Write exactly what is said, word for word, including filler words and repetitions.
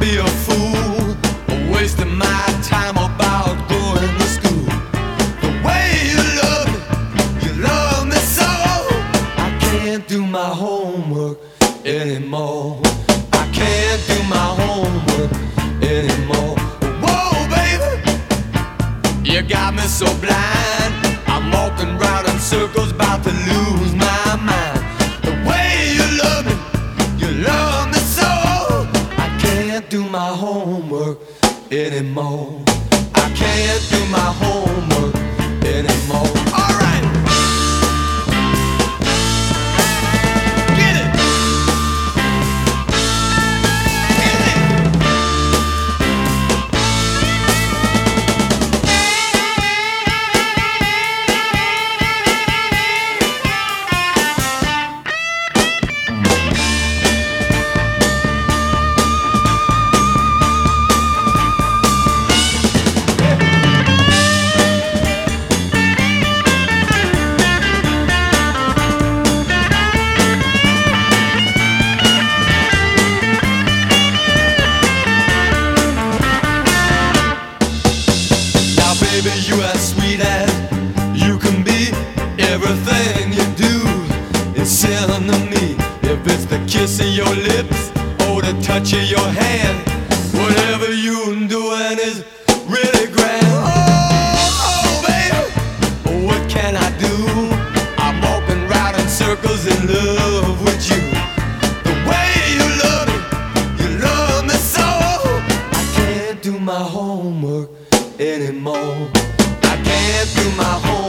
be a fool, wasting my time about going to school. The way you love me, you love me so. I can't do my homework anymore. I can't do my homework anymore. Whoa, baby, you got me so blind. I'm walking round in circles, about to lose my mind. The way you love me, you love me so. I can't do my homework anymore. I can't do my homework anymore. All right, get it, get it. Baby, you as sweet as you can be. Everything you do is selling to me. If it's the kiss of your lips or the touch of your hand, whatever you're doing is really grand. Oh, oh, baby, what can I do? I'm walking round in circles in love with you. The way you love me, you love me so. I can't do my homework anymore. I can't do my homework